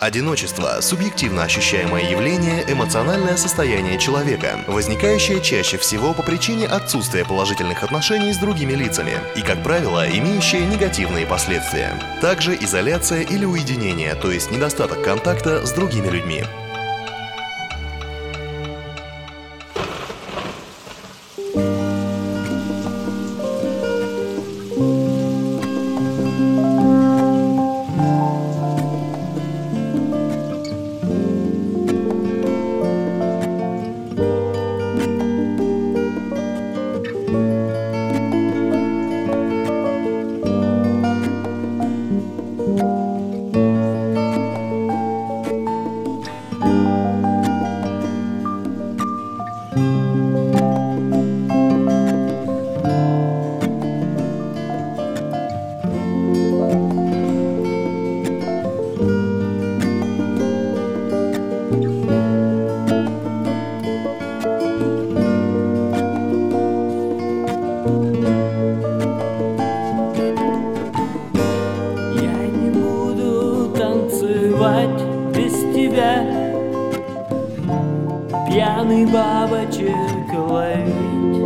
Одиночество – субъективно ощущаемое явление, эмоциональное состояние человека, возникающее чаще всего по причине отсутствия положительных отношений с другими лицами и, как правило, имеющее негативные последствия. Также изоляция или уединение, то есть недостаток контакта с другими людьми. Без тебя пьяный бабочек ловить.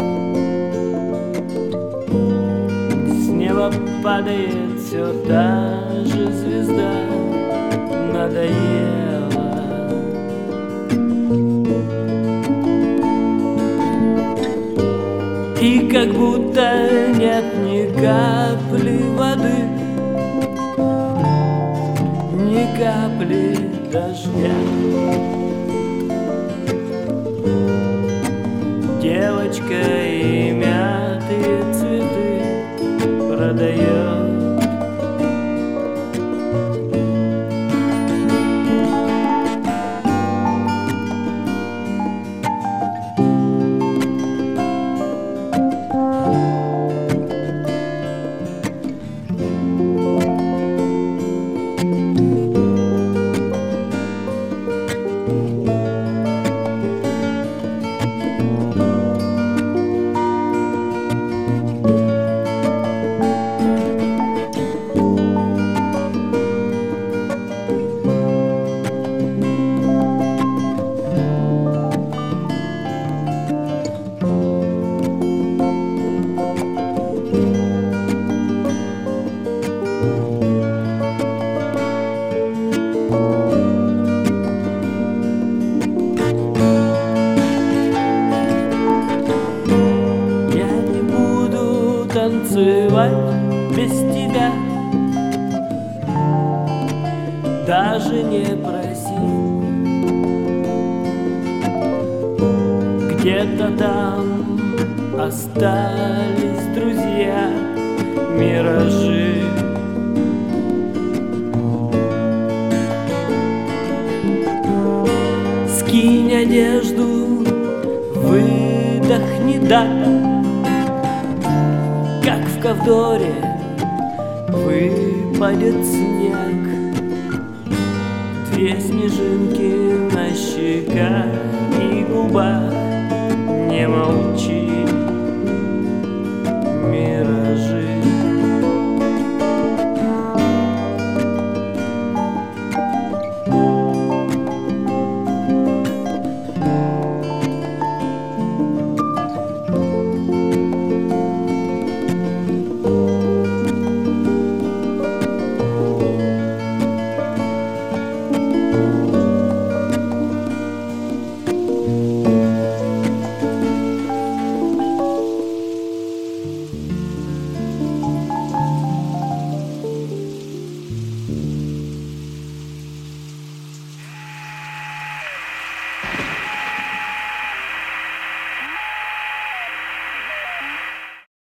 С неба падает все та же звезда, надоело. И как будто нет ни капли воды, ни капли дождя. Девочка и мятые цветы продает. Танцевать без тебя, даже не проси. Где-то там остались друзья, миражи. Скинь одежду, выдохни, да, как в ковдоре выпадет снег. Две снежинки на щеках и губах, не молчи.